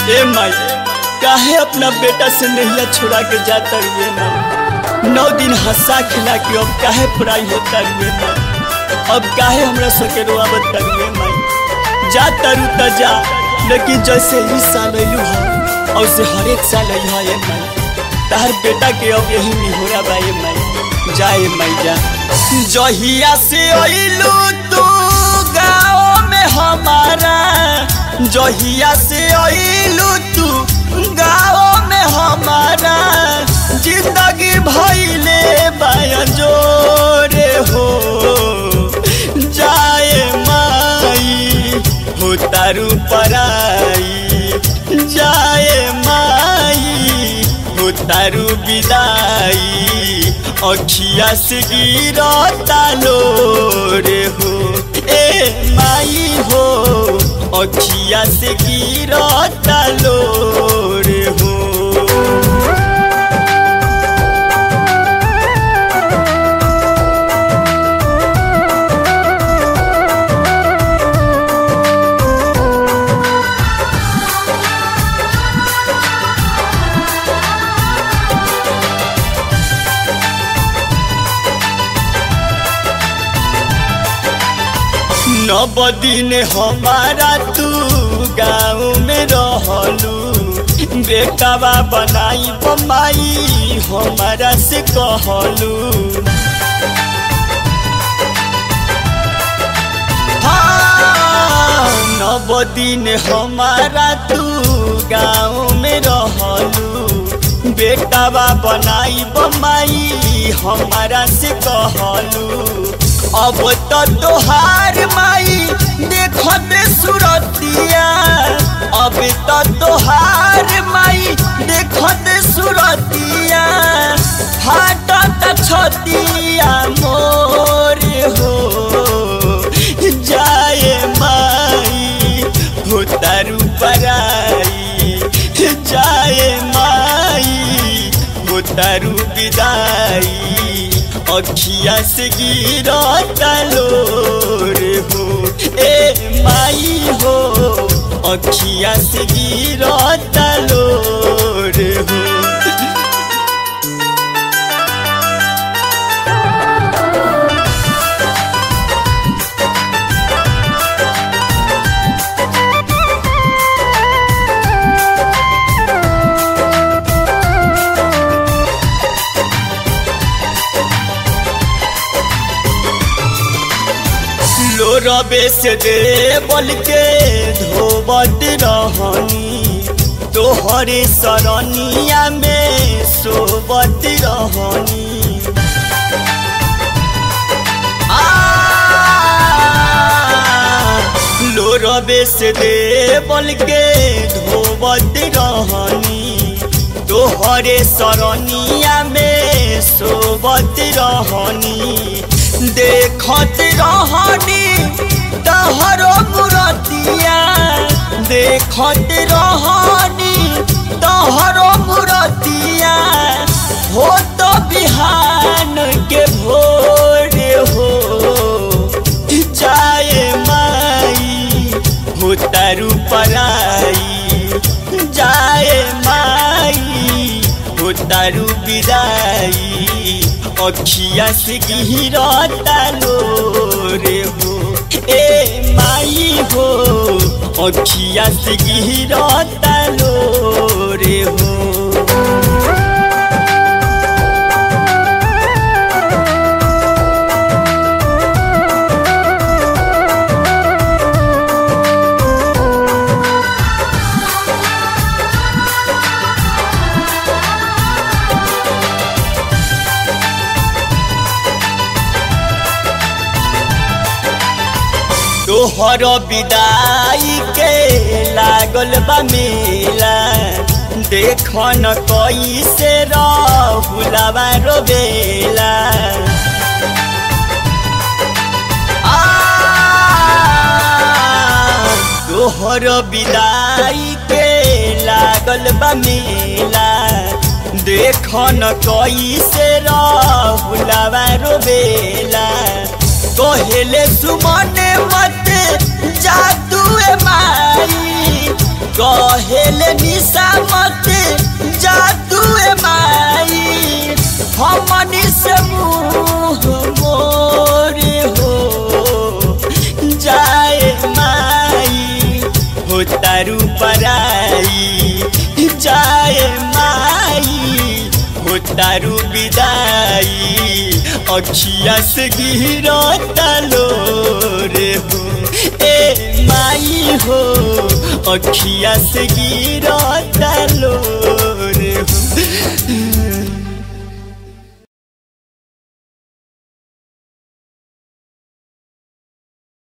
ए माई काहे अपना बेटा से नहिया छुड़ा के जाता हुए माई। 9 दिन हंसा खिला के अब काहे फ्राई होता हुए माई। अब काहे हमरा सके रोआवत हुए माई। जा तरु त जा, लेकिन जैसे ही साल अइलू है और से हर एक साल आई है माई। तार बेटा के अब यही नहीं हो रहा भाई माई। जाए माई जा। जहिया से अइलू तू गाँव में हमारा, जहिया से अइलू तू गाँव में हमारा, जिंदगी भइले बायजोरे हो। जाए माई हो तारू पराई, जाए माई हो तारू विदाई। अखिया से गिरता लोरे हो ए माई हो, अखिया से गिरता लोरे हो। नव दिन हमारा तू गाँव में रहलू, बेटावा बनाई बमाई हमारा से कहलू। हाँ, 9 दिन हमारा तू गाँव में रहलू, बेटावा बनाई बमाई हमारा से कहलू। अब तो तोहार माई देखो दे सुरतिया, अब तो तोहार माई देखो दे सुरतिया। फाटत छतिया मोर हो, जाए माई हो तारू पराई, जाए माई हो तारू विदाई। अखिया से गिरता लोरे हो ए माई हो, अखिया से गिरता लोरे हो। रबे से दे बोल के धोबत रहनी, तोहरे सरनिया में सोबत रहनी। लो रबे से दे बोल के धोबत रहनी, तोहरे सरनिया में सोबत रहनी। देखत रहनी तहरो मुरतिया, देखत रहनी तहरो मुरतिया। हो तो बिहान के भोर हो, जाए माई हो तारू पराई, जाए माई हो तारू विदाई। अखिया से गिरता लोरे हो ए माई हो, अखिया से गिरता लोरे हो। तोहर विदाई के लागल बा मेला, देख न कैसे रहुलवा रोबेला। तोहर विदाई के लागल बा मेला, देख न कैसे रहुलवा रोबेला। कहेले सुमन मत जा तू माई, कहेले निशा मत जादू माई हमनी से मुँह मोरे हो जाए माई हो तारू पराई जाए माई हो तारू विदाई अखिया से गिरता लोरे हो ए माई हो अखिया से गिरता लो।